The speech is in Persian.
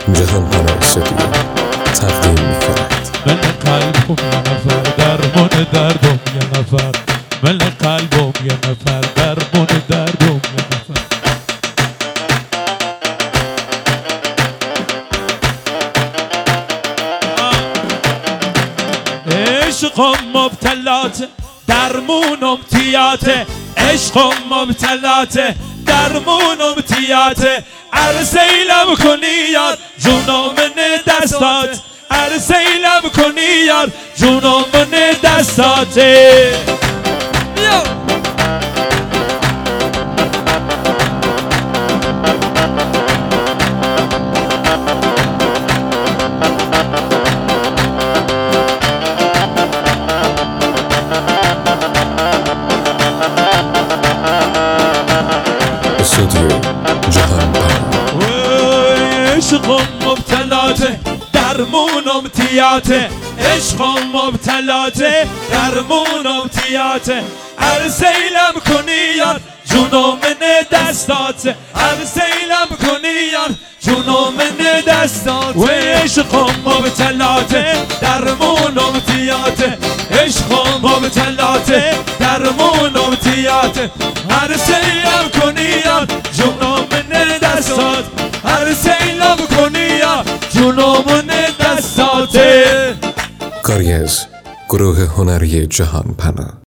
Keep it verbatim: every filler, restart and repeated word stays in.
جهان پناه استودیو تقدیم می‌کند. من قلبم یه نفر درمان دردم یه نفر من قلبم یه نفر درمان دردم یه نفر عشقم مبتلات درمونم تیاته عشقم مبتلات درمونم تیاته ارسیلم کنی یار جونم من دستات ارسیلم کنی یار جونم من دستاته استودیو جهان پناه. عشقم مبتلاته درمونم تیاته عشقم مبتلاته درمونم تیاته ارسیلم کنی یار جونم من دستاته ارسیلم کنی یار جونم من دستاته و عشقم مبتلاته درمونم تیاته عشقم مبتلاته درمونم تیاته ارسیلم کنی یار جونم من دستات ارسیلم کنی یار جونم من دستاته. کاری از گروه هنری جهان پناه.